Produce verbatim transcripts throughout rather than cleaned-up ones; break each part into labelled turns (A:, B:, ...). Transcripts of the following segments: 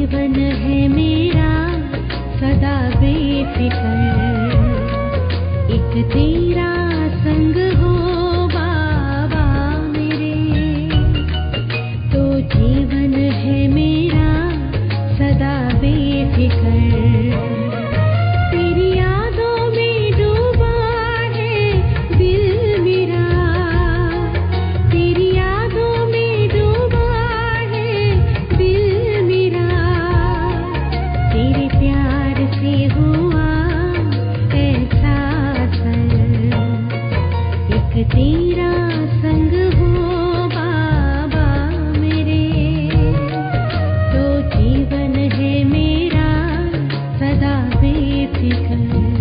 A: जीवन है मेरा सदा बेफिक्र, एक तेरा संग हो बाबा मेरे, तो जीवन है मेरा सदा बेफिक्र। तेरी यादों में डूबा है दिल मेरा, तेरी यादों में डूबा है दिल मेरा, तेरे प्यार से हुआ ऐसा असर, एक तेरा संग हो बाबा मेरे, तो जीवन है मेरा सदा बेफिक्र।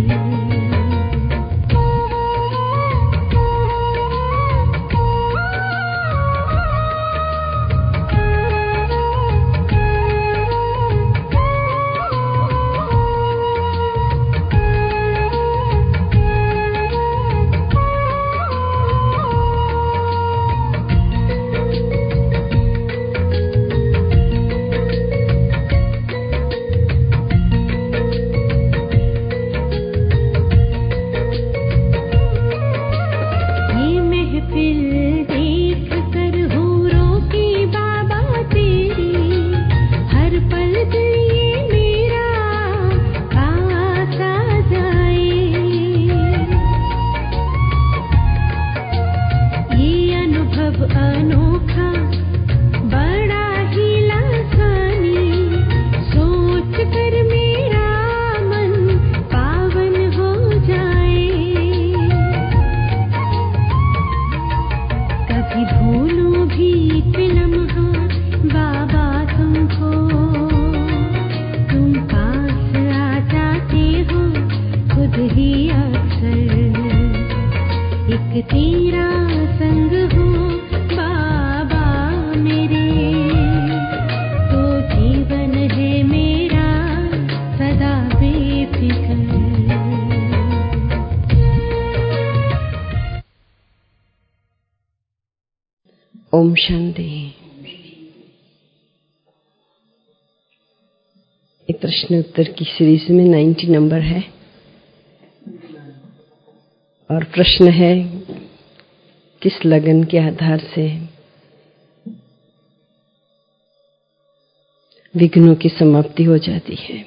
A: ये महफिल देख कर हूँ रोकी बाबा तेरी, हर पल दिल ये मेरा पास आ जाए, ये अनुभव अनोखा बड़ा ही लासानी, सोच कर मेरा मन पावन हो जाए, कभी भूलूं भी एक लम्हा बाबा तुमको, तुम पास आ जाते हो खुद ही अक्सर, एक तेरा संग हो बाबा मेरे, तो जीवन है मेरा सदा बेफिक्र।
B: ओम शांति। ये प्रश्न उत्तर की सीरीज में नब्बे नंबर है और प्रश्न है किस लगन के आधार से विघ्नों की समाप्ति हो जाती है,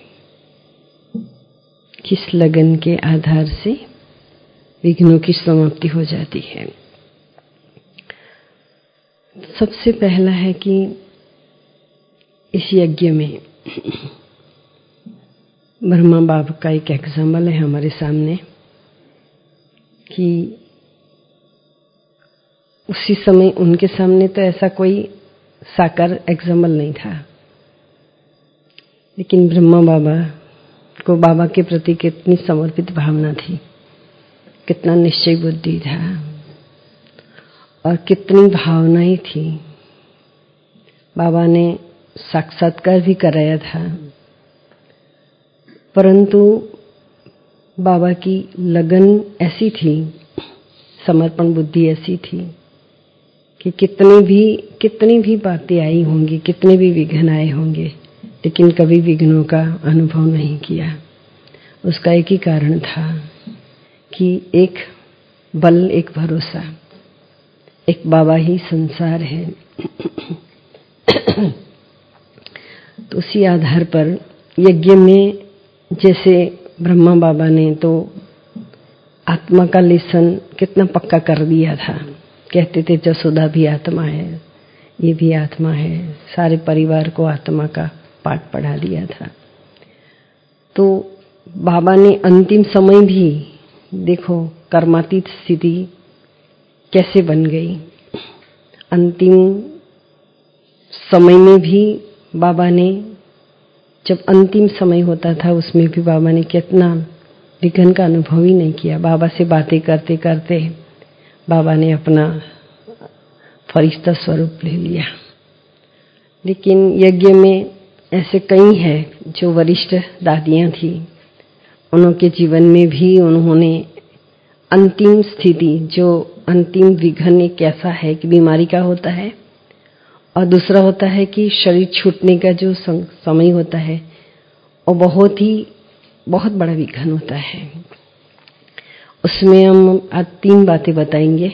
B: किस लगन के आधार से विघ्नों की समाप्ति हो जाती है। सबसे पहला है कि इस यज्ञ में ब्रह्मा बाबा का एक एग्जाम्पल है हमारे सामने कि उसी समय उनके सामने तो ऐसा कोई साकार एग्जाम्पल नहीं था, लेकिन ब्रह्मा बाबा को बाबा के प्रति कितनी समर्पित भावना थी, कितना निश्चय बुद्धि था और कितनी भावनाएं थी। बाबा ने साक्षात्कार भी कराया था, परंतु बाबा की लगन ऐसी थी, समर्पण बुद्धि ऐसी थी कि कितनी भी कितनी भी बातें आई होंगी, कितने भी विघ्न आए होंगे, लेकिन कभी विघ्नों का अनुभव नहीं किया। उसका एक ही कारण था कि एक बल, एक भरोसा, एक बाबा ही संसार है। तो उसी आधार पर यज्ञ में जैसे ब्रह्मा बाबा ने तो आत्मा का लेसन कितना पक्का कर दिया था, कहते थे जसोदा भी आत्मा है, ये भी आत्मा है, सारे परिवार को आत्मा का पाठ पढ़ा दिया था। तो बाबा ने अंतिम समय भी देखो कर्मातीत स्थिति कैसे बन गई। अंतिम समय में भी बाबा ने, जब अंतिम समय होता था उसमें भी बाबा ने कितना विघ्न का अनुभव ही नहीं किया। बाबा से बातें करते करते बाबा ने अपना फरिश्ता स्वरूप ले लिया। लेकिन यज्ञ में ऐसे कई हैं जो वरिष्ठ दादियां थी, उनके जीवन में भी उन्होंने अंतिम स्थिति, जो अंतिम विघ्न एक ऐसा है कि बीमारी का होता है और दूसरा होता है कि शरीर छूटने का जो समय होता है वो बहुत ही बहुत बड़ा विघ्न होता है। उसमें हम आज तीन बातें बताएंगे।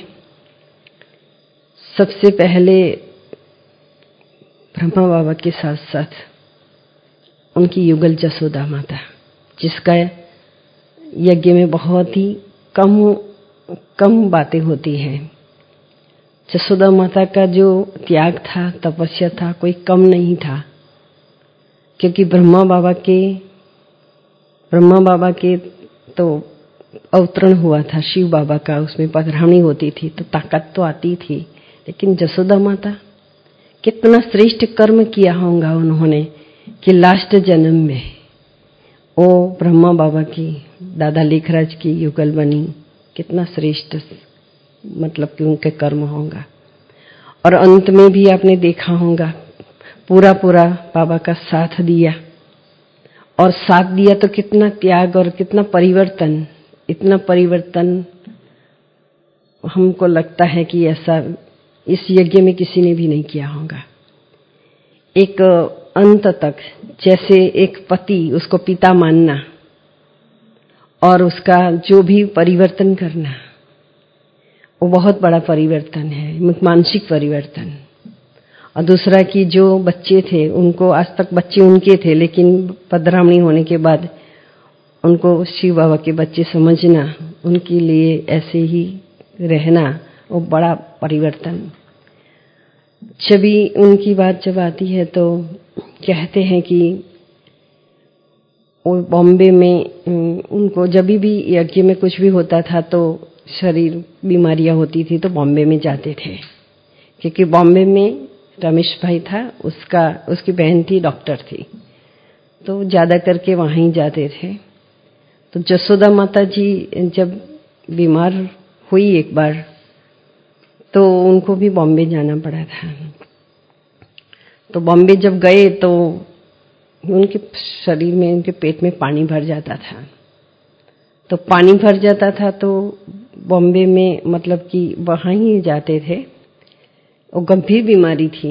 B: सबसे पहले ब्रह्मा बाबा के साथ साथ उनकी युगल जसोदा माता, जिसका यज्ञ में बहुत ही कम कम बातें होती हैं। जसोदा माता का जो त्याग था, तपस्या था, कोई कम नहीं था, क्योंकि ब्रह्मा बाबा के ब्रह्मा बाबा के तो अवतरण हुआ था, शिव बाबा का उसमें पधरावनी होती थी तो ताकत तो आती थी, लेकिन जसोदा माता कितना श्रेष्ठ कर्म किया होगा उन्होंने कि लास्ट जन्म में वो ब्रह्मा बाबा की, दादा लेखराज की युगल बनी। कितना श्रेष्ठ मतलब कि उनके कर्म होगा। और अंत में भी आपने देखा होगा पूरा पूरा बाबा का साथ दिया, और साथ दिया तो कितना त्याग और कितना परिवर्तन, इतना परिवर्तन हमको लगता है कि ऐसा इस यज्ञ में किसी ने भी नहीं किया होगा। एक अंत तक, जैसे एक पति उसको पिता मानना और उसका जो भी परिवर्तन करना, वो बहुत बड़ा परिवर्तन है, मानसिक परिवर्तन। और दूसरा कि जो बच्चे थे उनको, आज तक बच्चे उनके थे, लेकिन पधरावनी होने के बाद उनको शिव बाबा के बच्चे समझना, उनके लिए ऐसे ही रहना, वो बड़ा परिवर्तन। जब उनकी बात जब आती है तो कहते हैं कि वो बॉम्बे में उनको जब भी यज्ञ में कुछ भी होता था तो शरीर बीमारियां होती थी तो बॉम्बे में जाते थे, क्योंकि बॉम्बे में रमेश भाई था, उसका उसकी बहन थी, डॉक्टर थी, तो ज्यादा करके वहां ही जाते थे। तो जसोदा माता जी जब बीमार हुई एक बार तो उनको भी बॉम्बे जाना पड़ा था। तो बॉम्बे जब गए तो उनके शरीर में, उनके पेट में पानी भर जाता था। तो पानी भर जाता था तो बॉम्बे में मतलब कि वहां ही जाते थे। वो गंभीर बीमारी थी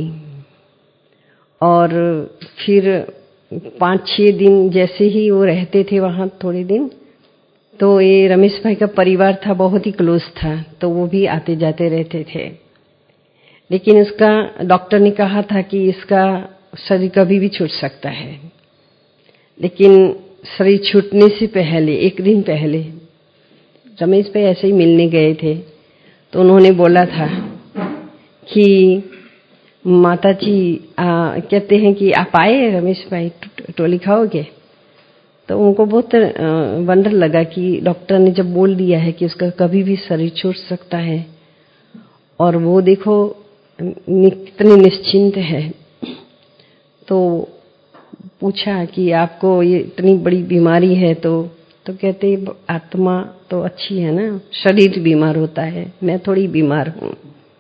B: और फिर पाँच छह दिन जैसे ही वो रहते थे वहां थोड़े दिन, तो ये रमेश भाई का परिवार था, बहुत ही क्लोज था, तो वो भी आते जाते रहते थे। लेकिन इसका डॉक्टर ने कहा था कि इसका शरीर कभी भी छूट सकता है। लेकिन शरीर छूटने से पहले, एक दिन पहले रमेश भाई ऐसे ही मिलने गए थे, तो उन्होंने बोला था कि माता जी आ, कहते हैं कि आप आए रमेश भाई, टोली खाओगे? तो उनको बहुत वंडर लगा कि डॉक्टर ने जब बोल दिया है कि उसका कभी भी शरीर छूट सकता है, और वो देखो कितने निश्चिंत है। तो पूछा कि आपको ये इतनी बड़ी बीमारी है, तो तो कहते आत्मा तो अच्छी है ना, शरीर बीमार होता है, मैं थोड़ी बीमार हूँ।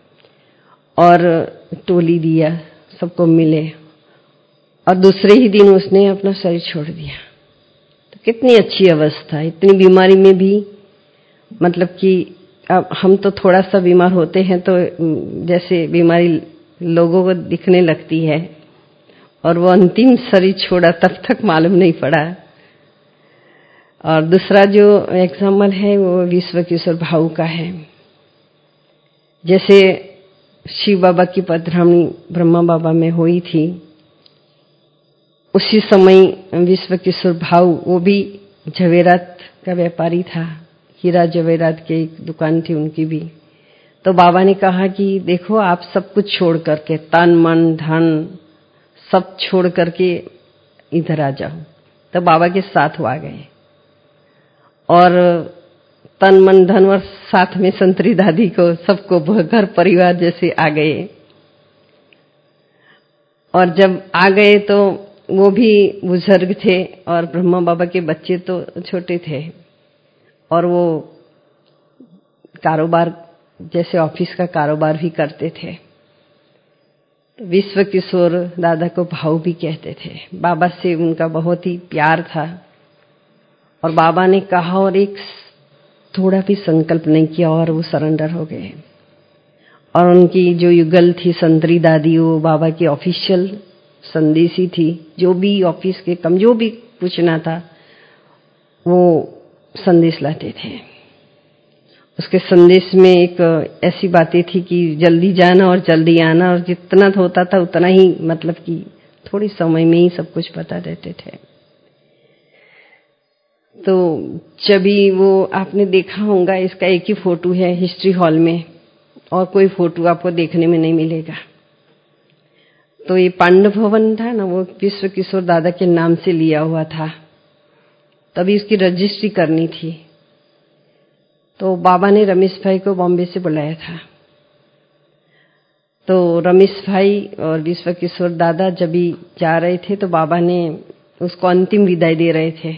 B: और टोली दिया, सबको मिले, और दूसरे ही दिन उसने अपना शरीर छोड़ दिया। तो कितनी अच्छी अवस्था, इतनी बीमारी में भी, मतलब कि अब हम तो थोड़ा सा बीमार होते हैं तो जैसे बीमारी लोगों को दिखने लगती है, और वो अंतिम शरीर छोड़ा तब तक मालूम नहीं पड़ा। और दूसरा जो एग्जाम्पल है वो विश्व किशोर भाऊ का है। जैसे शिव बाबा की पधरावनी ब्रह्मा बाबा में हुई थी, उसी समय विश्व किशोर भाऊ, वो भी जवेरात का व्यापारी था, हीरा जवेरात की एक दुकान थी उनकी भी। तो बाबा ने कहा कि देखो आप सब कुछ छोड़ करके, तन मन धन सब छोड़ करके इधर आ जाओ। तो बाबा के साथ वो आ गए, और तन मन धन और साथ में संतरी दादी को, सबको घर परिवार जैसे आ गए। और जब आ गए तो वो भी बुजुर्ग थे और ब्रह्मा बाबा के बच्चे तो छोटे थे, और वो कारोबार जैसे ऑफिस का कारोबार भी करते थे। विश्व किशोर दादा को भाऊ भी कहते थे। बाबा से उनका बहुत ही प्यार था, और बाबा ने कहा और एक थोड़ा भी संकल्प नहीं किया, और वो सरेंडर हो गए। और उनकी जो युगल थी संतरी दादी, वो बाबा की ऑफिशियल संदेशी थी। जो भी ऑफिस के कम जो भी पूछना था वो संदेश लाते थे। उसके संदेश में एक ऐसी बातें थी कि जल्दी जाना और जल्दी आना, और जितना होता था उतना ही, मतलब कि थोड़ी समय में ही सब कुछ बता देते थे। तो जब भी वो आपने देखा होगा, इसका एक ही फोटो है हिस्ट्री हॉल में, और कोई फोटो आपको देखने में नहीं मिलेगा। तो ये पांडव भवन था ना, वो विश्व किशोर दादा के नाम से लिया हुआ था। तभी उसकी रजिस्ट्री करनी थी, तो बाबा ने रमेश भाई को बॉम्बे से बुलाया था। तो रमेश भाई और विश्व किशोर दादा जब भी जा रहे थे तो बाबा ने उसको अंतिम विदाई दे रहे थे,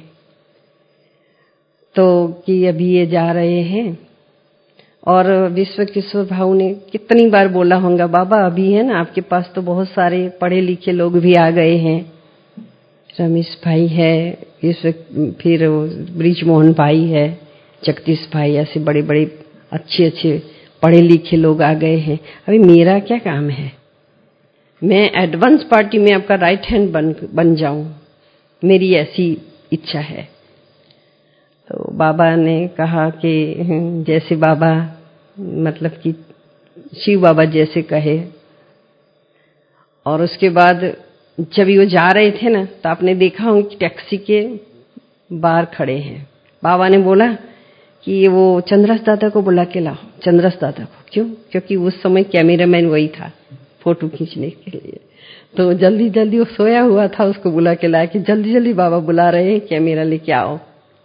B: तो कि अभी ये जा रहे हैं। और विश्व किशोर भाऊ ने कितनी बार बोला होगा, बाबा अभी है ना आपके पास तो बहुत सारे पढ़े लिखे लोग भी आ गए हैं, रमेश भाई है, विश्व फिर ब्रिजमोहन भाई है, जगदीश भाई, ऐसे बड़े बड़े अच्छे अच्छे पढ़े लिखे लोग आ गए हैं। अभी मेरा क्या काम है, मैं एडवांस पार्टी में आपका राइट हैंड बन बन जाऊं, मेरी ऐसी इच्छा है। तो बाबा ने कहा कि जैसे बाबा, मतलब कि शिव बाबा जैसे कहे। और उसके बाद जब वो जा रहे थे ना, तो आपने देखा होगा कि टैक्सी के बाहर खड़े हैं। बाबा ने बोला कि वो चंद्रस दादा को बुला के लाओ, चंद्रस दादा को। क्यों? क्योंकि उस समय कैमरामैन वही था फोटो खींचने के लिए। तो जल्दी जल्दी वो सोया हुआ था, उसको बुला के लाया कि जल्दी जल्दी बाबा बुला रहे हैं, कैमरा लेके आओ।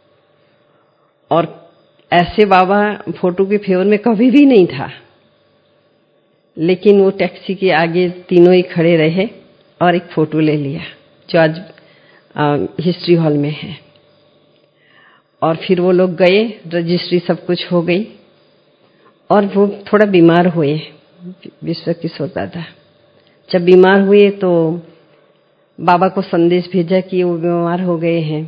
B: और ऐसे बाबा फोटो के फेवर में कभी भी नहीं था, लेकिन वो टैक्सी के आगे तीनों ही खड़े रहे और एक फोटो ले लिया, जो आज हिस्ट्री हॉल में है। और फिर वो लोग गए, रजिस्ट्री सब कुछ हो गई, और वो थोड़ा बीमार हुए विश्व किशोर दादा। जब बीमार हुए तो बाबा को संदेश भेजा कि वो बीमार हो गए हैं।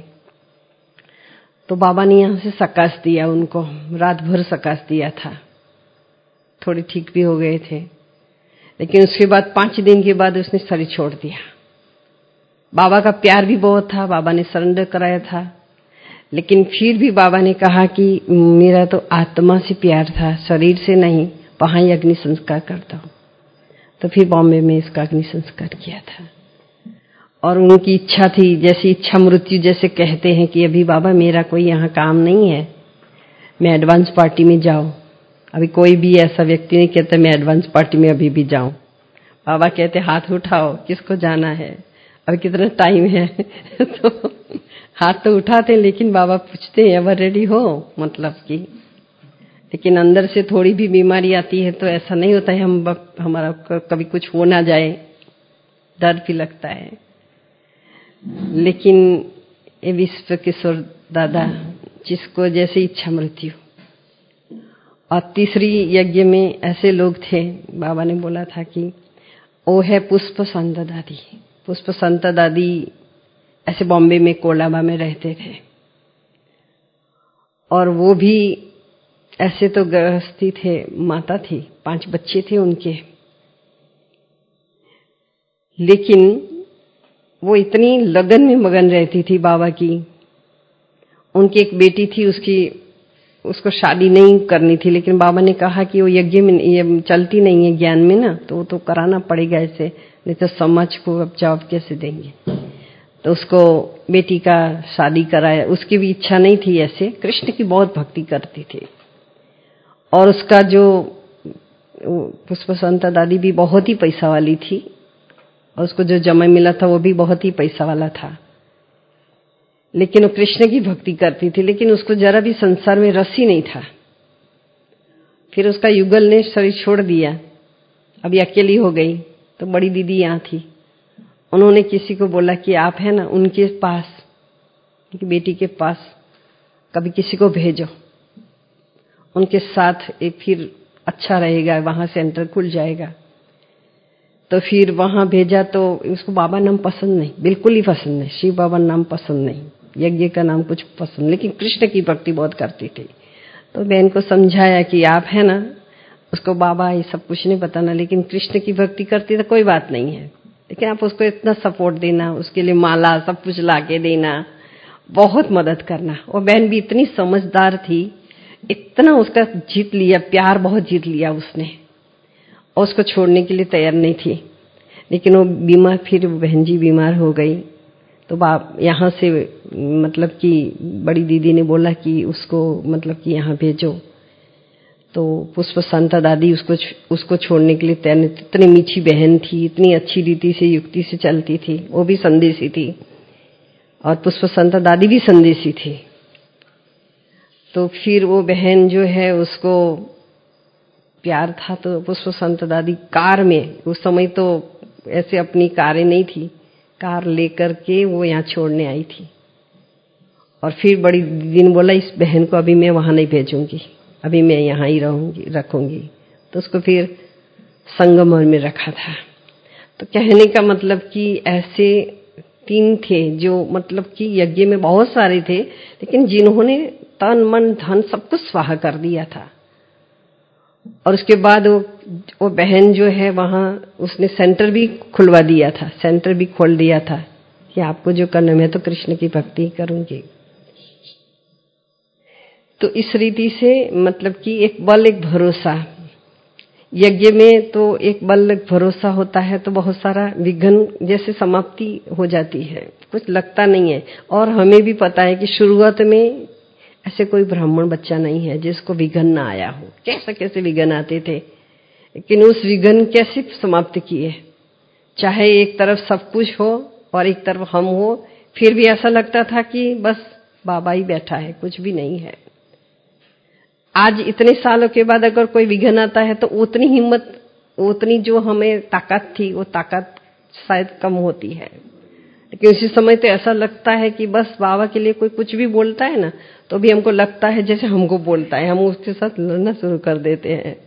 B: तो बाबा ने यहाँ से सकाश दिया उनको, रात भर सकाश दिया था, थोड़े ठीक भी हो गए थे। लेकिन उसके बाद पांच दिन के बाद उसने शरीर छोड़ दिया। बाबा का प्यार भी बहुत था, बाबा ने सरेंडर कराया था, लेकिन फिर भी बाबा ने कहा कि मेरा तो आत्मा से प्यार था, शरीर से नहीं, वहां ही अग्नि संस्कार करता हूं। तो फिर बॉम्बे में इसका अग्नि संस्कार किया था। और उनकी इच्छा थी, जैसी इच्छा मृत्यु जैसे कहते हैं, कि अभी बाबा मेरा कोई यहाँ काम नहीं है, मैं एडवांस पार्टी में जाऊं। अभी कोई भी ऐसा व्यक्ति नहीं कहता मैं एडवांस पार्टी में अभी भी जाऊं। बाबा कहते हाथ उठाओ, किसको जाना है, अभी कितना टाइम है। तो हाथ तो उठाते, लेकिन बाबा पूछते हैं अब रेडी हो, मतलब कि। लेकिन अंदर से थोड़ी भी बीमारी आती है तो ऐसा नहीं होता है हम हमारा कभी कुछ हो ना जाए, डर भी लगता है। लेकिन ये विश्व किशोर दादा, जिसको जैसे इच्छा मृत्यु। और तीसरी यज्ञ में ऐसे लोग थे, बाबा ने बोला था कि वो है पुष्प संत दादी। पुष्प संत दादी ऐसे बॉम्बे में कोलाबा में रहते थे, और वो भी ऐसे तो गृहस्थी थे, माता थी, पांच बच्चे थे उनके। लेकिन वो इतनी लगन में मगन रहती थी बाबा की। उनकी एक बेटी थी, उसकी उसको शादी नहीं करनी थी, लेकिन बाबा ने कहा कि वो यज्ञ में ये चलती नहीं है ज्ञान में ना, तो वो तो कराना पड़ेगा ऐसे, नहीं तो समाज को अब जवाब कैसे देंगे। तो उसको बेटी का शादी कराया। उसकी भी इच्छा नहीं थी ऐसे, कृष्ण की बहुत भक्ति करती थी। और उसका जो पुष्प संत दादी भी बहुत ही पैसा वाली थी, और उसको जो जमाई मिला था वो भी बहुत ही पैसा वाला था, लेकिन वो कृष्ण की भक्ति करती थी, लेकिन उसको जरा भी संसार में रस ही नहीं था। फिर उसका युगल ने शरीर छोड़ दिया, अभी अकेली हो गई। तो बड़ी दीदी यहाँ थी, उन्होंने किसी को बोला कि आप है ना उनके पास, उनकी बेटी के पास कभी किसी को भेजो, उनके साथ एक फिर अच्छा रहेगा, वहां से एंटर खुल जाएगा। तो फिर वहां भेजा, तो उसको बाबा नाम पसंद नहीं, बिल्कुल ही पसंद नहीं, शिव बाबा नाम पसंद नहीं, यज्ञ का नाम कुछ पसंद, लेकिन कृष्ण की भक्ति बहुत करती थी। तो बहन को समझाया कि आप है ना उसको बाबा ये सब कुछ नहीं बताना, लेकिन कृष्ण की भक्ति करती तो कोई बात नहीं है, लेकिन आप उसको इतना सपोर्ट देना, उसके लिए माला सब कुछ लाके देना, बहुत मदद करना। और बहन भी इतनी समझदार थी, इतना उसका जीत लिया, प्यार बहुत जीत लिया उसने, और उसको छोड़ने के लिए तैयार नहीं थी। लेकिन वो बीमार, फिर बहन जी बीमार हो गई, तो बाप यहाँ से मतलब कि बड़ी दीदी ने बोला कि उसको मतलब कि यहाँ भेजो। तो पुष्प संता दादी उसको उसको छोड़ने के लिए तैयार नहीं। इतनी मीठी बहन थी, इतनी अच्छी रीति से युक्ति से चलती थी, वो भी संदेशी थी, और पुष्प संता दादी भी संदेशी थी। तो फिर वो बहन जो है उसको प्यार था, तो पुष्प संत दादी कार में, उस समय तो ऐसे अपनी कारें नहीं थी, कार लेकर के वो यहाँ छोड़ने आई थी। और फिर बड़ी दीदी ने बोला इस बहन को अभी मैं वहां नहीं भेजूंगी, अभी मैं यहाँ ही रहूंगी रखूंगी। तो उसको फिर संगमर में रखा था। तो कहने का मतलब कि ऐसे तीन थे जो मतलब कि यज्ञ में बहुत सारे थे, लेकिन जिन्होंने तन मन धन सब कुछ स्वाहा कर दिया था। और उसके बाद वो, वो बहन जो है वहां उसने सेंटर भी खुलवा दिया था, सेंटर भी खोल दिया था कि आपको जो करना, मैं तो कृष्ण की भक्ति करूंगी। तो इस रीति से मतलब कि एक बल एक भरोसा, यज्ञ में तो एक बल एक भरोसा होता है, तो बहुत सारा विघ्न जैसे समाप्ति हो जाती है, कुछ लगता नहीं है। और हमें भी पता है कि शुरुआत में ऐसे कोई ब्राह्मण बच्चा नहीं है जिसको विघ्न ना आया हो, कैसे कैसे विघ्न आते थे, लेकिन उस विघ्न कैसे समाप्त किए। चाहे एक तरफ सब कुछ हो और एक तरफ हम हो, फिर भी ऐसा लगता था कि बस बाबा ही बैठा है, कुछ भी नहीं है। आज इतने सालों के बाद अगर कोई विघ्न आता है तो उतनी हिम्मत, उतनी जो हमें ताकत थी वो ताकत शायद कम होती है। लेकिन उसी समय तो ऐसा लगता है कि बस बाबा के लिए कोई कुछ भी बोलता है ना, तो भी हमको लगता है जैसे हमको बोलता है, हम उसके साथ लड़ना शुरू कर देते हैं।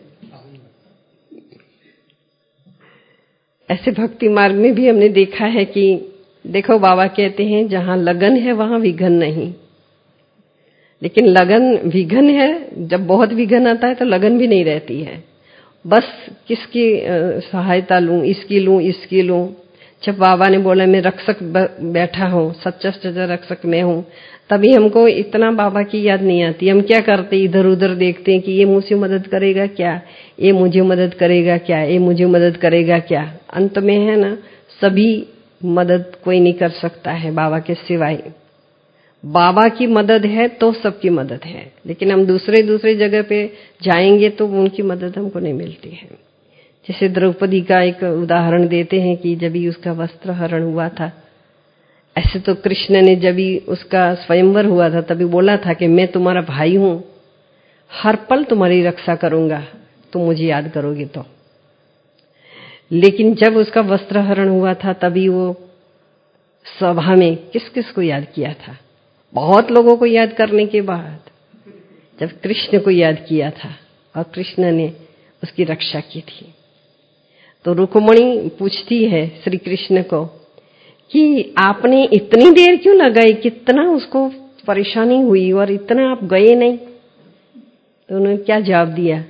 B: ऐसे भक्ति मार्ग में भी हमने देखा है कि देखो बाबा कहते हैं जहां लगन है वहां विघ्न नहीं। लेकिन लगन विघ्न है, जब बहुत विघ्न आता है तो लगन भी नहीं रहती है, बस किसकी सहायता लूं, इसकी लूं इसकी लूं। जब बाबा ने बोला मैं रक्षक बैठा हूं, सच्चा सच्चा रक्षक मैं हूं, तभी हमको इतना बाबा की याद नहीं आती। हम क्या करते, इधर उधर देखते हैं कि ये मुझसे मदद करेगा क्या, ये मुझे मदद करेगा क्या, ये मुझे मदद करेगा क्या। अंत में है ना, सभी मदद कोई नहीं कर सकता है बाबा के सिवाय। बाबा की मदद है तो सबकी मदद है, लेकिन हम दूसरे दूसरे जगह पे जाएंगे तो उनकी मदद हमको नहीं मिलती है। जैसे द्रौपदी का एक उदाहरण देते हैं कि जब भी उसका वस्त्र हरण हुआ था, ऐसे तो कृष्ण ने जब भी उसका स्वयंवर हुआ था तभी बोला था कि मैं तुम्हारा भाई हूं, हर पल तुम्हारी रक्षा करूंगा, तुम मुझे याद करोगे तो। लेकिन जब उसका वस्त्र हरण हुआ था तभी वो सभा में किस किस को याद किया था, बहुत लोगों को याद करने के बाद जब कृष्ण को याद किया था और कृष्ण ने उसकी रक्षा की थी। तो रुक्मिणी पूछती है श्री कृष्ण को कि आपने इतनी देर क्यों लगाई, कितना उसको परेशानी हुई और इतना आप गए नहीं। तो उन्होंने क्या जवाब दिया,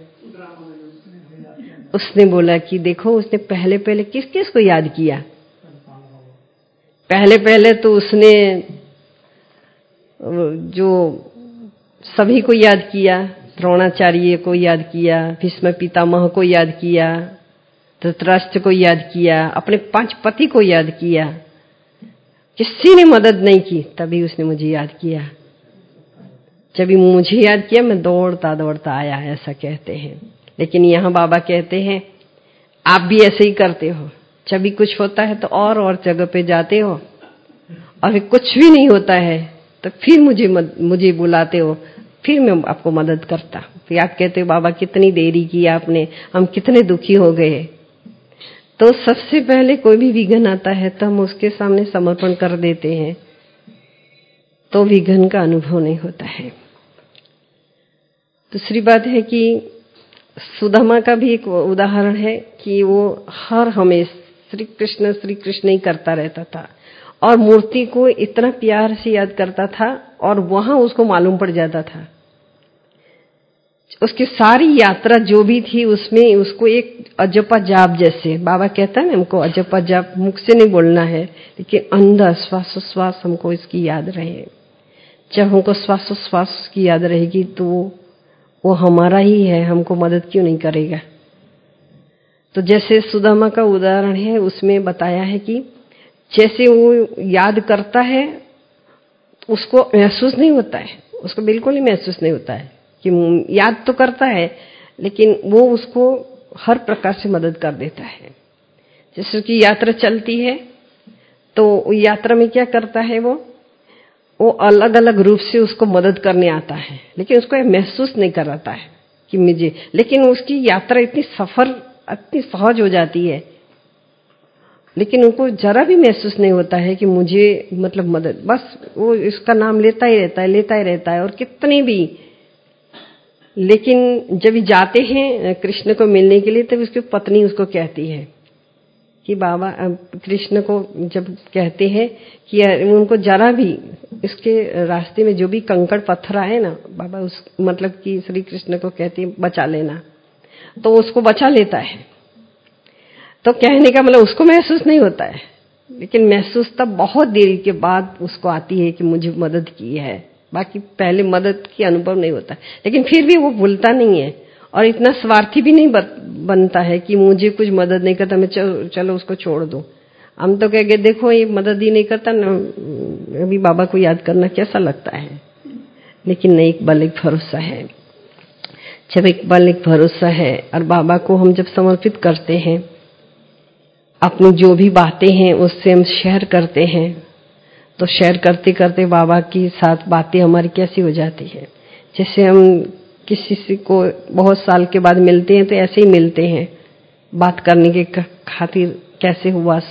B: उसने बोला कि देखो उसने पहले पहले किस किस को याद किया। पहले पहले तो उसने जो सभी को याद किया, द्रोणाचार्य को याद किया, भीष्म पितामह को याद किया, धृतराष्ट्र को याद किया, अपने पांच पति को याद किया, किसी ने मदद नहीं की। तभी उसने मुझे याद किया। जब मुझे याद किया मैं दौड़ता दौड़ता आया, ऐसा कहते हैं। लेकिन यहाँ बाबा कहते हैं आप भी ऐसे ही करते हो, जब भी कुछ होता है तो और और जगह पे जाते हो, और फिर कुछ भी नहीं होता है तो फिर मुझे मद, मुझे बुलाते हो, फिर मैं आपको मदद करता। फिर आप कहते हो बाबा कितनी देरी की आपने, हम कितने दुखी हो गए। तो सबसे पहले कोई भी विघ्न आता है तो हम उसके सामने समर्पण कर देते हैं, तो विघ्न का अनुभव नहीं होता है। दूसरी बात है कि सुदामा का भी एक उदाहरण है कि वो हर हमेशा श्री कृष्ण श्री कृष्ण ही करता रहता था और मूर्ति को इतना प्यार से याद करता था, और वहां उसको मालूम पड़ जाता था उसकी सारी यात्रा जो भी थी उसमें उसको एक अजपा जाप, जैसे बाबा कहता है ना हमको अजपा जाप मुख से नहीं बोलना है, लेकिन अंदर श्वासोश्वास हमको इसकी याद रहे। जब हमको श्वासोश्वास की याद रहेगी तो वो हमारा ही है, हमको मदद क्यों नहीं करेगा। तो जैसे सुदामा का उदाहरण है, उसमें बताया है कि जैसे वो याद करता है उसको महसूस नहीं होता है, उसको बिल्कुल ही महसूस नहीं होता है कि याद तो करता है, लेकिन वो उसको हर प्रकार से मदद कर देता है। जैसे कि यात्रा चलती है तो यात्रा में क्या करता है, वो वो अलग अलग रूप से उसको मदद करने आता है, लेकिन उसको महसूस नहीं कराता है कि मुझे, लेकिन उसकी यात्रा इतनी सफर इतनी सहज हो जाती है, लेकिन उनको जरा भी महसूस नहीं होता है कि मुझे मतलब मदद, बस वो इसका नाम लेता ही रहता है लेता ही रहता है और कितनी भी। लेकिन जब जाते हैं कृष्ण को मिलने के लिए तब उसकी पत्नी उसको कहती है कि बाबा, कृष्ण को जब कहते हैं कि उनको जरा भी इसके रास्ते में जो भी कंकड़ पत्थर आए ना बाबा, उस मतलब कि श्री कृष्ण को कहती है बचा लेना, तो उसको बचा लेता है। तो कहने का मतलब उसको महसूस नहीं होता है, लेकिन महसूस तब बहुत देरी के बाद उसको आती है कि मुझे मदद की है, बाकी पहले मदद की अनुभव नहीं होता। लेकिन फिर भी वो भूलता नहीं है और इतना स्वार्थी भी नहीं बनता है कि मुझे कुछ मदद नहीं करता मैं चलो, चलो उसको छोड़ दो। हम तो कहेंगे देखो ये मदद ही नहीं करता ना, अभी बाबा को याद करना कैसा लगता है। लेकिन नहीं, एक बल एक भरोसा है। जब एक बल एक भरोसा है और बाबा को हम जब समर्पित करते हैं, अपनी जो भी बातें हैं उससे हम शेयर करते हैं, तो शेयर करते करते बाबा के साथ बातें हमारी कैसी हो जाती है। जैसे हम किसी से को बहुत साल के बाद मिलते हैं तो ऐसे ही मिलते हैं बात करने के खातिर कैसे हुआ,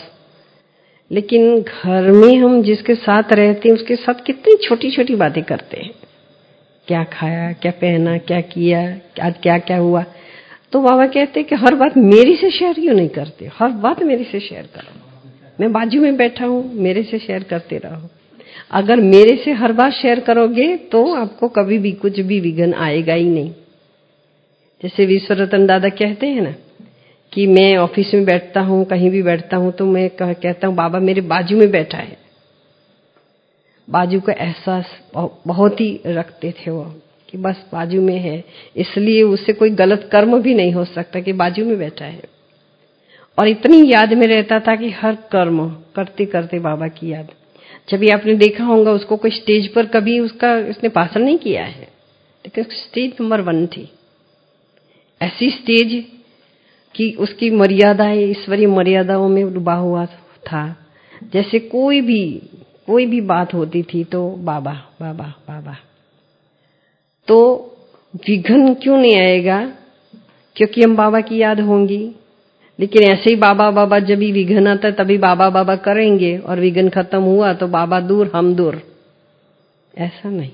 B: लेकिन घर में हम जिसके साथ रहते हैं उसके साथ कितनी छोटी छोटी बातें करते हैं, क्या खाया, क्या पहना, क्या किया, आज क्या क्या हुआ। तो बाबा कहते हैं कि हर बात मेरी से शेयर क्यों नहीं करते, हर बात मेरे से शेयर करो, मैं बाजू में बैठा हूं, मेरे से शेयर करते रहो। अगर मेरे से हर बात शेयर करोगे तो आपको कभी भी कुछ भी विघ्न आएगा ही नहीं। जैसे विश्वरतन दादा कहते हैं ना कि मैं ऑफिस में बैठता हूं, कहीं भी बैठता हूं तो मैं कहता हूं बाबा मेरे बाजू में बैठा है। बाजू का एहसास बहुत ही रखते थे वो कि बस बाजू में है, इसलिए उससे कोई गलत कर्म भी नहीं हो सकता कि बाजू में बैठा है। और इतनी याद में रहता था कि हर कर्म करते करते बाबा की याद। जब भी आपने देखा होगा उसको कोई स्टेज पर कभी उसका इसने भाषण नहीं किया है, लेकिन स्टेज नंबर वन थी, ऐसी स्टेज कि उसकी मर्यादाएं ईश्वरीय मर्यादाओं में डूबा हुआ था। जैसे कोई भी कोई भी बात होती थी तो बाबा बाबा बाबा। तो विघ्न क्यों नहीं आएगा, क्योंकि हम बाबा की याद होंगी। लेकिन ऐसे ही बाबा बाबा जब भी विघ्न आता तभी बाबा बाबा करेंगे और विघ्न खत्म हुआ तो बाबा दूर हम दूर, ऐसा नहीं।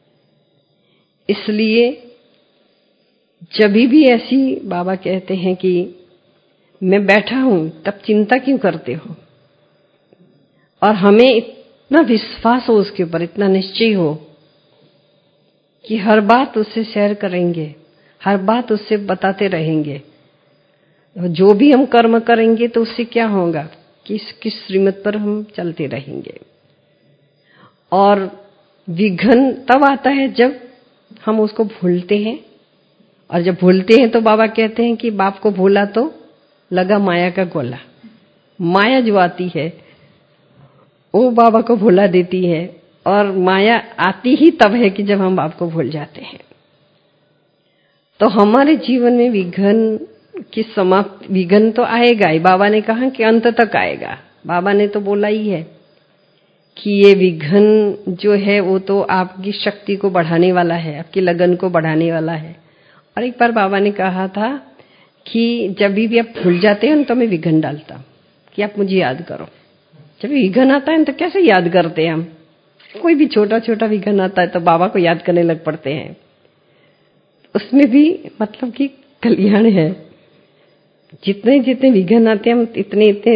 B: इसलिए जब भी ऐसी बाबा कहते हैं कि मैं बैठा हूं तब चिंता क्यों करते हो, और हमें इतना विश्वास हो उसके ऊपर, इतना निश्चय हो कि हर बात उससे शेयर करेंगे, हर बात उससे बताते रहेंगे। जो भी हम कर्म करेंगे तो उससे क्या होगा कि किस श्रीमत पर हम चलते रहेंगे। और विघ्न तब आता है जब हम उसको भूलते हैं, और जब भूलते हैं तो बाबा कहते हैं कि बाप को भूला तो लगा माया का गोला। माया जो आती है वो बाबा को भुला देती है, और माया आती ही तब है कि जब हम बाप को भूल जाते हैं। तो हमारे जीवन में विघ्न की समाप्त, विघ्न तो आएगा ही, बाबा ने कहा कि अंत तक आएगा। बाबा ने तो बोला ही है कि ये विघ्न जो है वो तो आपकी शक्ति को बढ़ाने वाला है, आपकी लगन को बढ़ाने वाला है। और एक बार बाबा ने कहा था कि जब भी आप भूल जाते हैं तो मैं विघ्न डालता हूं कि आप मुझे याद करो। जब विघ्न आता है तो कैसे याद करते हैं हम, कोई भी छोटा छोटा विघ्न आता है तो बाबा को याद करने लग पड़ते हैं। उसमें भी मतलब कि कल्याण है। जितने जितने विघ्न आते हैं हम इतने इतने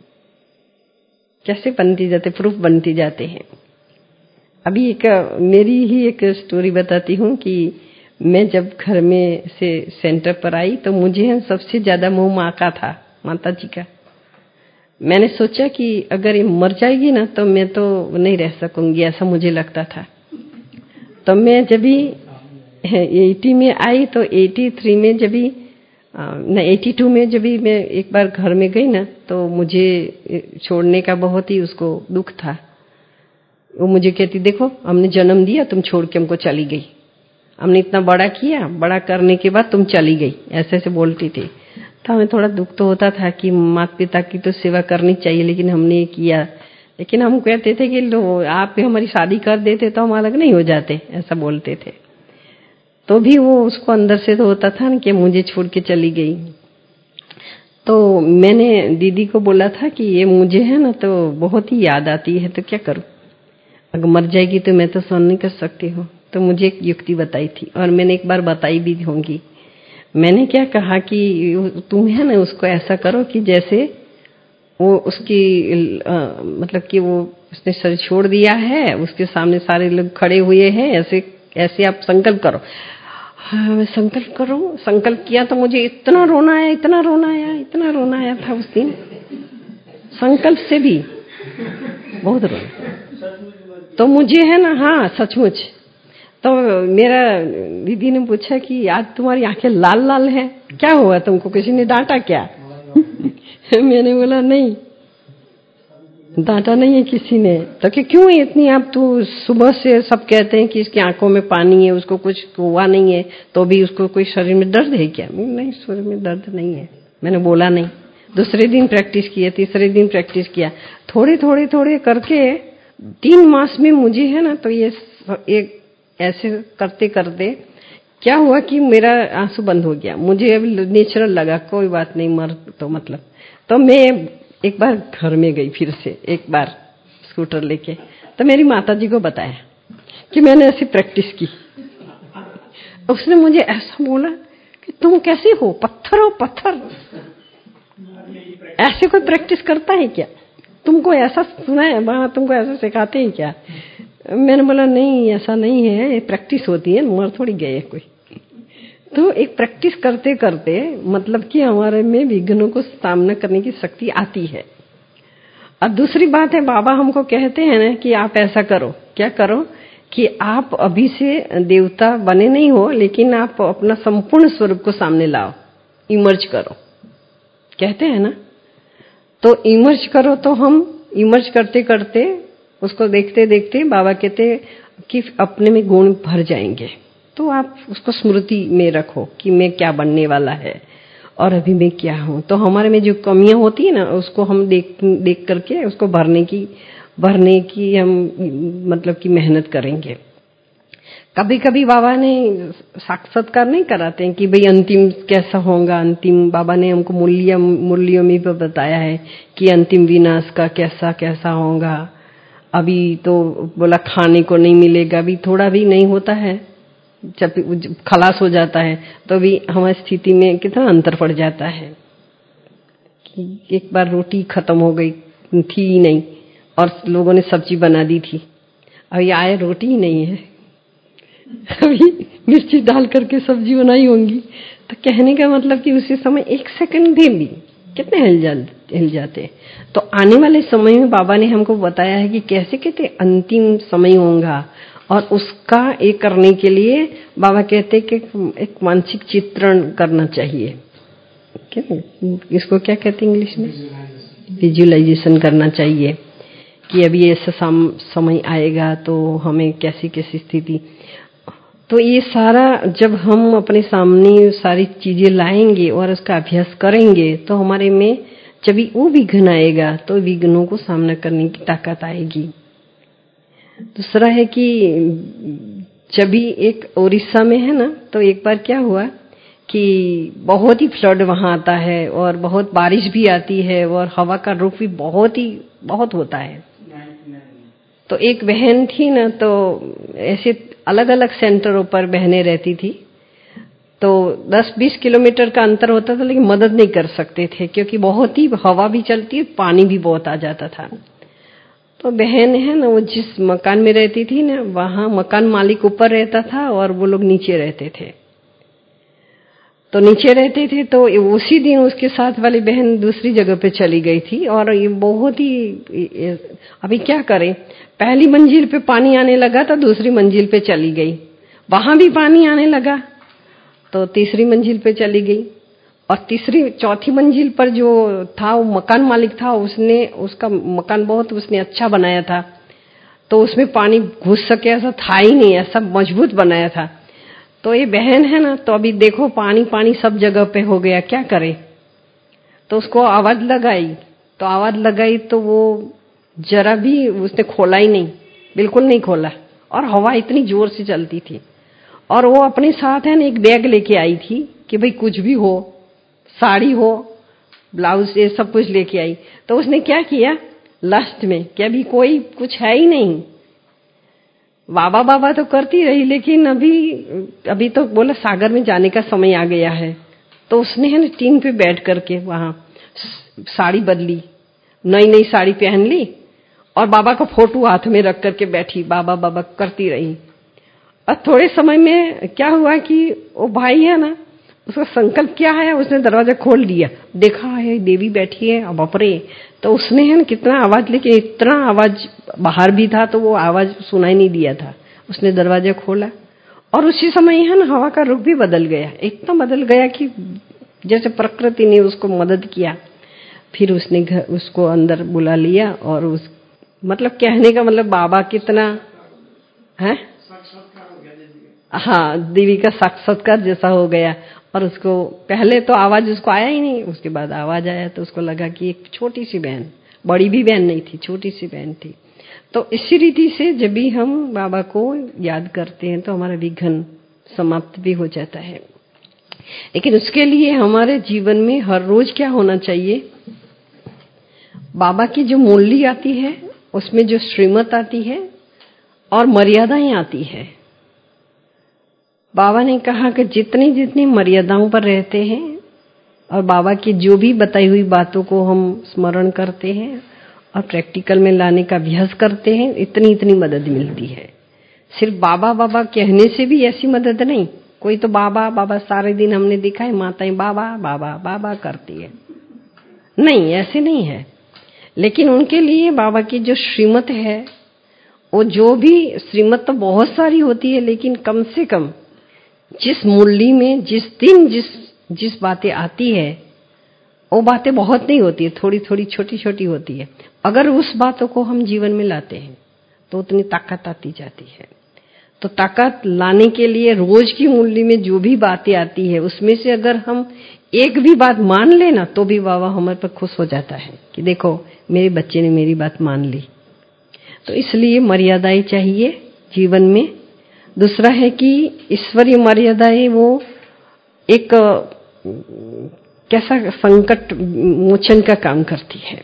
B: कैसे बनती जाते, प्रूफ बनती जाते हैं। अभी एक मेरी ही एक स्टोरी बताती हूँ कि मैं जब घर में से सेंटर पर आई तो मुझे सबसे ज्यादा मोह माँ का था, माता जी का। मैंने सोचा कि अगर ये मर जाएगी ना तो मैं तो नहीं रह सकूंगी, ऐसा मुझे लगता था। तो मैं जब भी अस्सी में आई तो तिरासी में जब भी न बयासी में जब भी मैं एक बार घर में गई ना तो मुझे छोड़ने का बहुत ही उसको दुख था। वो मुझे कहती, देखो हमने जन्म दिया, तुम छोड़ के हमको चली गई, हमने इतना बड़ा किया, बड़ा करने के बाद तुम चली गई, ऐसे ऐसे बोलती थी। तो हमें थोड़ा दुख तो होता था कि माता पिता की तो सेवा करनी चाहिए, लेकिन हमने ये किया। लेकिन हम कहते थे कि लो आप भी हमारी शादी कर देते तो हम अलग नहीं हो जाते, ऐसा बोलते थे। तो भी वो उसको अंदर से तो होता था ना कि मुझे छोड़ के चली गई। तो मैंने दीदी को बोला था कि ये मुझे है ना तो बहुत ही याद आती है, तो क्या करूं, अगर मर जाएगी तो मैं तो सहन नहीं कर सकती हूँ। तो मुझे एक युक्ति बताई थी और मैंने एक बार बताई भी होंगी। मैंने क्या कहा कि तुम है ना उसको ऐसा करो कि जैसे वो उसकी आ, मतलब कि वो उसने शरीर छोड़ दिया है, उसके सामने सारे लोग खड़े हुए हैं, ऐसे ऐसे आप संकल्प करो। हाँ मैं संकल्प करूं, संकल्प किया तो मुझे इतना रोना आया, इतना रोना आया, इतना रोना आया था उस दिन, संकल्प से भी बहुत रोना। तो मुझे है ना, हाँ सचमुच। तो मेरा दीदी ने पूछा कि आज तुम्हारी आंखें लाल लाल है, क्या हुआ तुमको, किसी ने डांटा क्या? मैंने बोला नहीं, डांटा नहीं है किसी ने। तो कि क्यों इतनी, आप तो सुबह से सब कहते हैं कि इसकी आंखों में पानी है, उसको कुछ हुआ नहीं है, तो भी उसको कोई शरीर में दर्द है क्या? नहीं, शरीर में दर्द नहीं है, मैंने बोला नहीं। दूसरे दिन प्रैक्टिस किया, तीसरे दिन प्रैक्टिस किया, थोड़े थोड़े थोड़े करके तीन मास में मुझे है ना तो ये एक ऐसे करते करते क्या हुआ कि मेरा आंसू बंद हो गया। मुझे अब नेचुरल लगा, कोई बात नहीं, मर तो मतलब। तो मैं एक बार घर में गई फिर से, एक बार स्कूटर लेके, तो मेरी माता जी को बताया कि मैंने ऐसी प्रैक्टिस की। उसने मुझे ऐसा बोला कि तुम कैसे हो, पत्थर हो पत्थर, ऐसे कोई प्रैक्टिस करता है क्या? तुमको ऐसा सुना है वहां, तुमको ऐसा सिखाते हैं क्या? मैंने बोला नहीं, ऐसा नहीं है, ये प्रैक्टिस होती है, मर थोड़ी गए कोई। तो एक प्रैक्टिस करते करते मतलब कि हमारे में विघ्नों को सामना करने की शक्ति आती है। और दूसरी बात है, बाबा हमको कहते हैं ना कि आप ऐसा करो, क्या करो कि आप अभी से देवता बने नहीं हो, लेकिन आप अपना संपूर्ण स्वरूप को सामने लाओ, इमर्ज करो, कहते हैं ना। तो इमर्ज करो, तो हम इमर्ज करते करते उसको देखते देखते बाबा कहते कि अपने में गुण भर जाएंगे। तो आप उसको स्मृति में रखो कि मैं क्या बनने वाला है और अभी मैं क्या हूं। तो हमारे में जो कमियां होती है ना, उसको हम देख देख करके उसको भरने की भरने की हम मतलब कि मेहनत करेंगे। कभी कभी बाबा ने साक्षात्कार नहीं कराते हैं कि भाई अंतिम कैसा होगा, अंतिम बाबा ने हमको मूल्य मूल्यों में भी बताया है कि अंतिम विनाश का कैसा कैसा होगा। अभी तो बोला खाने को नहीं मिलेगा, अभी थोड़ा भी नहीं होता है, जब खलास हो जाता है तो भी हमारी स्थिति में कितना अंतर पड़ जाता है कि एक बार रोटी खत्म हो गई थी ही नहीं और लोगों ने सब्जी बना दी थी, अभी आए रोटी ही नहीं है, अभी मिर्ची डाल करके सब्जी बनाई होंगी। तो कहने का मतलब कि उसी समय एक सेकंड भी भी कितने हिल जा हिल जाते। तो आने वाले समय में बाबा ने हमको बताया है कि कैसे कहते अंतिम समय होगा, और उसका एक करने के लिए बाबा कहते कि एक मानसिक चित्रण करना चाहिए। क्या इसको क्या कहते हैं इंग्लिश में, विजुअलाइजेशन करना चाहिए कि अभी ऐसा समय आएगा तो हमें कैसी कैसी स्थिति। तो ये सारा जब हम अपने सामने सारी चीजें लाएंगे और उसका अभ्यास करेंगे तो हमारे में जब वो विघ्न आएगा तो विघ्नों को सामना करने की ताकत आएगी। दूसरा है कि जब भी एक उड़ीसा में है ना, तो एक बार क्या हुआ कि बहुत ही फ्लड वहां आता है और बहुत बारिश भी आती है और हवा का रुख भी बहुत ही बहुत होता है। तो एक बहन थी ना, तो ऐसे अलग अलग सेंटरों पर बहनें रहती थी, तो दस बीस किलोमीटर का अंतर होता था, लेकिन मदद नहीं कर सकते थे क्योंकि बहुत ही हवा भी चलती है, पानी भी बहुत आ जाता था। तो बहन है ना, वो जिस मकान में रहती थी ना, वहां मकान मालिक ऊपर रहता था और वो लोग नीचे रहते थे। तो नीचे रहते थे तो उसी दिन उसके साथ वाली बहन दूसरी जगह पे चली गई थी। और ये बहुत ही, अभी क्या करें, पहली मंजिल पे पानी आने लगा तो दूसरी मंजिल पे चली गई, वहां भी पानी आने लगा तो तीसरी मंजिल पे चली गई। और तीसरी चौथी मंजिल पर जो था वो मकान मालिक था, उसने उसका मकान बहुत उसने अच्छा बनाया था, तो उसमें पानी घुस सके ऐसा था ही नहीं, ऐसा मजबूत बनाया था। तो ये बहन है ना, तो अभी देखो पानी पानी सब जगह पे हो गया, क्या करे। तो उसको आवाज लगाई, तो आवाज लगाई तो वो जरा भी उसने खोला ही नहीं, बिल्कुल नहीं खोला। और हवा इतनी जोर से चलती थी। और वो अपने साथ है ना एक बैग लेके आई थी कि भाई कुछ भी हो, साड़ी हो, ब्लाउज, ये सब कुछ लेके आई। तो उसने क्या किया लास्ट में कि अभी कोई कुछ है ही नहीं, बाबा बाबा तो करती रही, लेकिन अभी अभी तो बोला सागर में जाने का समय आ गया है। तो उसने है ना टीन पे बैठ करके वहां साड़ी बदली, नई नई साड़ी पहन ली और बाबा का फोटो हाथ में रख करके बैठी, बाबा बाबा करती रही। और थोड़े समय में क्या हुआ कि वो भाई है ना, उसका संकल्प क्या है, उसने दरवाजा खोल दिया, देखा है देवी बैठी है, अब अपरे। तो उसने है ना कितना आवाज, लेके इतना आवाज बाहर भी था तो वो आवाज सुनाई नहीं दिया था। उसने दरवाजा खोला और उसी समय है ना हवा का रुख भी बदल गया, इतना बदल गया कि जैसे प्रकृति ने उसको मदद किया। फिर उसने घर उसको अंदर बुला लिया और उस मतलब कहने का मतलब बाबा कितना है, हाँ, देवी का साक्षात्कार जैसा हो गया। और उसको पहले तो आवाज उसको आया ही नहीं, उसके बाद आवाज आया तो उसको लगा कि एक छोटी सी बहन, बड़ी भी बहन नहीं थी, छोटी सी बहन थी। तो इसी रीति से जब भी हम बाबा को याद करते हैं तो हमारा विघ्न समाप्त भी हो जाता है। लेकिन उसके लिए हमारे जीवन में हर रोज क्या होना चाहिए, बाबा की जो मूल्य आती है उसमें जो श्रीमत आती है और मर्यादाएं आती है। बाबा ने कहा कि जितनी जितनी मर्यादाओं पर रहते हैं और बाबा की जो भी बताई हुई बातों को हम स्मरण करते हैं और प्रैक्टिकल में लाने का अभ्यास करते हैं, इतनी इतनी मदद मिलती है। सिर्फ बाबा बाबा कहने से भी ऐसी मदद नहीं। कोई तो बाबा बाबा सारे दिन हमने देखा है माताएं बाबा बाबा बाबा करती है, नहीं ऐसे नहीं है। लेकिन उनके लिए बाबा की जो श्रीमत है, वो जो भी श्रीमत तो बहुत सारी होती है, लेकिन कम से कम जिस मुरली में जिस दिन जिस जिस बातें आती है वो बातें बहुत नहीं होती है, थोड़ी थोड़ी छोटी छोटी होती है। अगर उस बातों को हम जीवन में लाते हैं तो उतनी ताकत आती जाती है। तो ताकत लाने के लिए रोज की मुरली में जो भी बातें आती है उसमें से अगर हम एक भी बात मान लेना तो भी बाबा हमारे पर खुश हो जाता है कि देखो मेरे बच्चे ने मेरी बात मान ली। तो इसलिए मर्यादाएं चाहिए जीवन में। दूसरा है कि ईश्वरीय मर्यादाएं वो एक कैसा संकट मोचन का काम करती है।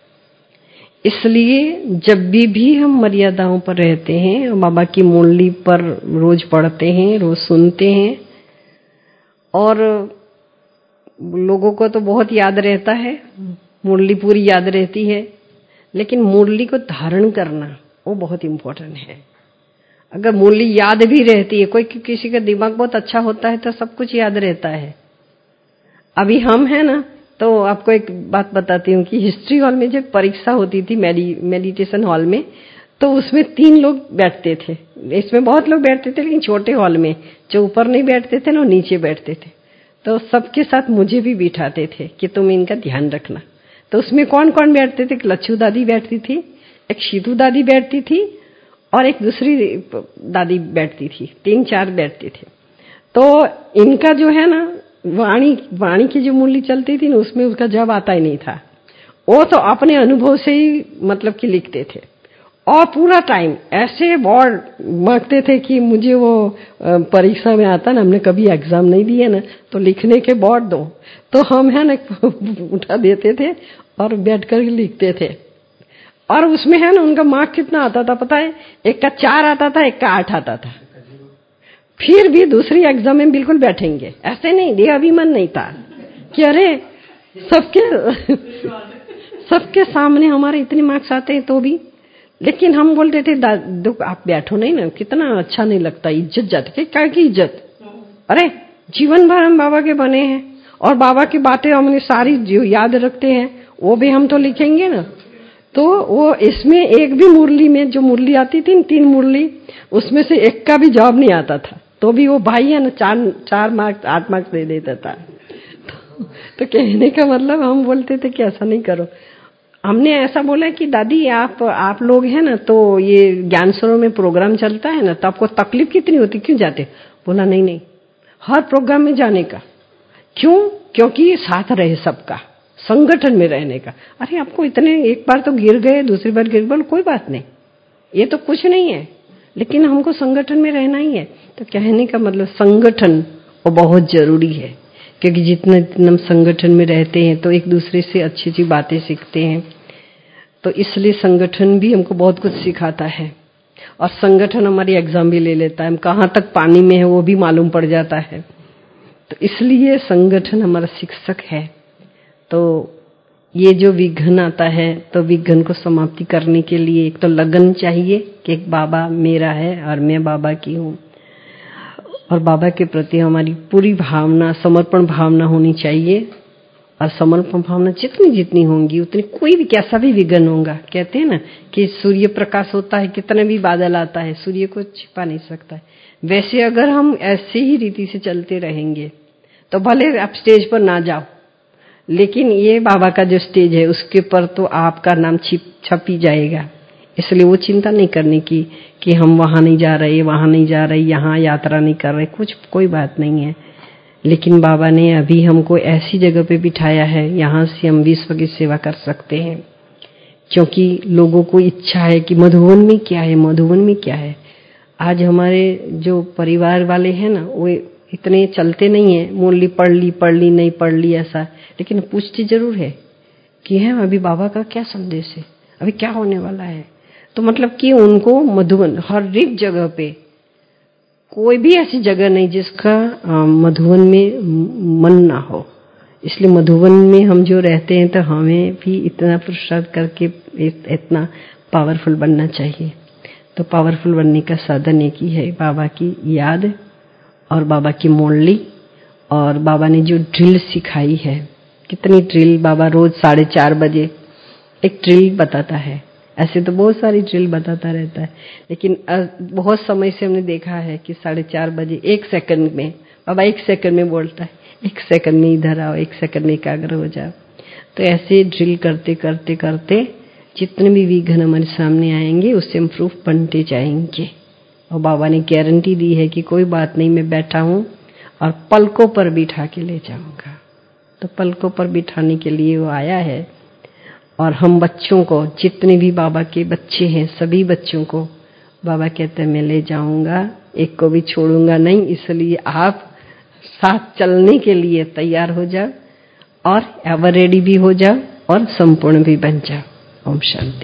B: इसलिए जब भी भी हम मर्यादाओं पर रहते हैं, बाबा की मुरली पर रोज पढ़ते हैं, रोज सुनते हैं, और लोगों को तो बहुत याद रहता है, मुरली पूरी याद रहती है, लेकिन मुरली को धारण करना वो बहुत इम्पोर्टेंट है। अगर मुरली याद भी रहती है, कोई किसी का दिमाग बहुत अच्छा होता है तो सब कुछ याद रहता है। अभी हम है ना, तो आपको एक बात बताती हूँ कि हिस्ट्री हॉल में जब परीक्षा होती थी, मेडि, मेडिटेशन हॉल में, तो उसमें तीन लोग बैठते थे। इसमें बहुत लोग बैठते थे, लेकिन छोटे हॉल में जो ऊपर नहीं बैठते थे ना, नीचे बैठते थे। तो सबके साथ मुझे भी बिठाते थे कि तुम इनका ध्यान रखना। तो उसमें कौन कौन बैठते थे, लच्छू दादी बैठती थी, एक शीतू दादी बैठती थी और एक दूसरी दादी बैठती थी, तीन चार बैठते थे। तो इनका जो है ना वाणी वाणी की जो मूल्य चलती थी ना, उसमें उसका जवाब आता ही नहीं था। वो तो अपने अनुभव से ही मतलब कि लिखते थे और पूरा टाइम ऐसे बोर्ड मांगते थे कि मुझे वो परीक्षा में आता ना, हमने कभी एग्जाम नहीं दिए ना, तो लिखने के बोर्ड दो। तो हम है ना उठा देते थे और बैठ कर लिखते थे। और उसमें है ना उनका मार्क कितना आता था पता है, एक का चार आता था, एक का आठ आता था। फिर भी दूसरी एग्जाम में बिल्कुल बैठेंगे, ऐसे नहीं, देह अभिमान नहीं था कि अरे सबके सबके सामने हमारे इतने मार्क्स आते हैं तो भी। लेकिन हम बोलते थे दुख आप बैठो नहीं ना, कितना अच्छा नहीं लगता, इज्जत जाती है। क्या की इज्जत? अरे जीवन भर हम बाबा के बने हैं और बाबा की बातें हमने सारी जो याद रखते हैं वो भी हम तो लिखेंगे ना। तो वो इसमें एक भी मुरली में जो मुरली आती थी, तीन मुरली, उसमें से एक का भी जवाब नहीं आता था, तो भी वो भाई है ना चार चार मार्क्स आठ मार्क्स दे देता था। तो, तो कहने का मतलब हम बोलते थे कि ऐसा नहीं करो। हमने ऐसा बोला कि दादी आप आप लोग हैं ना, तो ये ज्ञान सरोवर में प्रोग्राम चलता है ना, तो आपको तकलीफ कितनी होती, क्यों जाते? बोला नहीं नहीं, हर प्रोग्राम में जाने का। क्यों? क्योंकि साथ रहे सबका, संगठन में रहने का। अरे आपको इतने, एक बार तो गिर गए, दूसरी बार गिर गए, कोई बात नहीं, ये तो कुछ नहीं है, लेकिन हमको संगठन में रहना ही है। तो कहने का मतलब संगठन वो बहुत जरूरी है, क्योंकि जितना जितना हम संगठन में रहते हैं तो एक दूसरे से अच्छी अच्छी बातें सीखते हैं। तो इसलिए संगठन भी हमको बहुत कुछ सिखाता है, और संगठन हमारी एग्जाम भी ले लेता है, हम कहाँ तक पानी में है वो भी मालूम पड़ जाता है। तो इसलिए संगठन हमारा शिक्षक है। तो ये जो विघ्न आता है, तो विघ्न को समाप्ति करने के लिए एक तो लगन चाहिए कि एक बाबा मेरा है और मैं बाबा की हूँ, और बाबा के प्रति हमारी पूरी भावना, समर्पण भावना होनी चाहिए। और समर्पण भावना जितनी जितनी होंगी उतनी, कोई भी कैसा भी विघ्न होगा, कहते हैं ना कि सूर्य प्रकाश होता है, कितने भी बादल आता है, सूर्य को छिपा नहीं सकता है। वैसे अगर हम ऐसे ही रीति से चलते रहेंगे तो भले आप स्टेज पर ना जाओ, लेकिन ये बाबा का जो स्टेज है उसके पर तो आपका नाम छिप छप ही जाएगा। इसलिए वो चिंता नहीं करने की कि हम वहां नहीं जा रहे, वहां नहीं जा रहे, यहाँ यात्रा नहीं कर रहे, कुछ कोई बात नहीं है। लेकिन बाबा ने अभी हमको ऐसी जगह पे बिठाया है, यहाँ से हम विश्व की सेवा कर सकते हैं, क्योंकि लोगों को इच्छा है कि मधुबन में क्या है, मधुबन में क्या है। आज हमारे जो परिवार वाले हैं ना, वो इतने चलते नहीं है, मुरली पढ़ ली पढ़ ली नहीं पढ़ ली ऐसा, लेकिन पूछती जरूर है कि है अभी बाबा का क्या संदेश है, अभी क्या होने वाला है। तो मतलब कि उनको मधुबन, हर एक जगह पे कोई भी ऐसी जगह नहीं जिसका मधुबन में मन ना हो। इसलिए मधुबन में हम जो रहते हैं तो हमें भी इतना पुरुषार्थ करके इतना पावरफुल बनना चाहिए। तो पावरफुल बनने का साधन एक ही है, बाबा की याद और बाबा की मुरली, और बाबा ने जो ड्रिल सिखाई है, कितनी ड्रिल बाबा रोज साढ़े चार बजे एक ड्रिल बताता है। ऐसे तो बहुत सारी ड्रिल बताता रहता है, लेकिन बहुत समय से हमने देखा है कि साढ़े चार बजे एक सेकंड में बाबा एक सेकंड में बोलता है, एक सेकंड में इधर आओ, एक सेकंड में एकाग्र हो जाओ। तो ऐसे ड्रिल करते करते करते जितने भी विघ्न हमारे सामने आएंगे उससे हम प्रूफ बनते जाएंगे। और बाबा ने गारंटी दी है कि कोई बात नहीं, मैं बैठा हूँ और पलकों पर बिठा के ले जाऊंगा। तो पलकों पर बिठाने के लिए वो आया है। और हम बच्चों को, जितने भी बाबा के बच्चे हैं, सभी बच्चों को बाबा कहते हैं मैं ले जाऊंगा, एक को भी छोड़ूंगा नहीं। इसलिए आप साथ चलने के लिए तैयार हो जाओ और एवर रेडी भी हो जाओ और संपूर्ण भी बन जाओ। ओम शांति।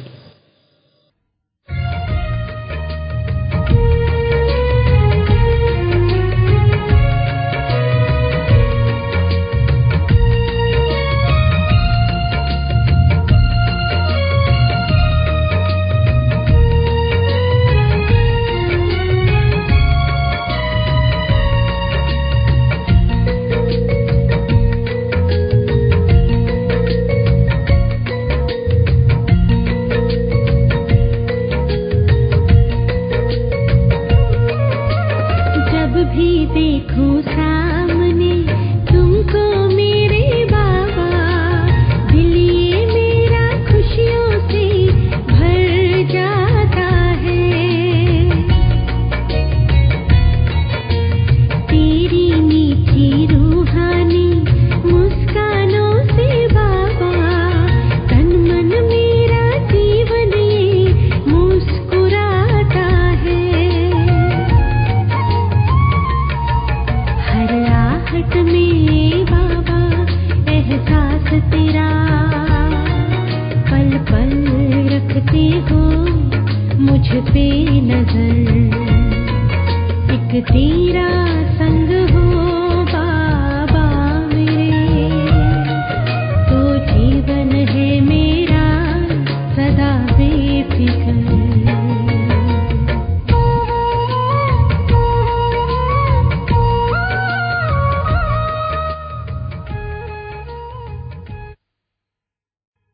A: पे नजर, एक तेरा संग हो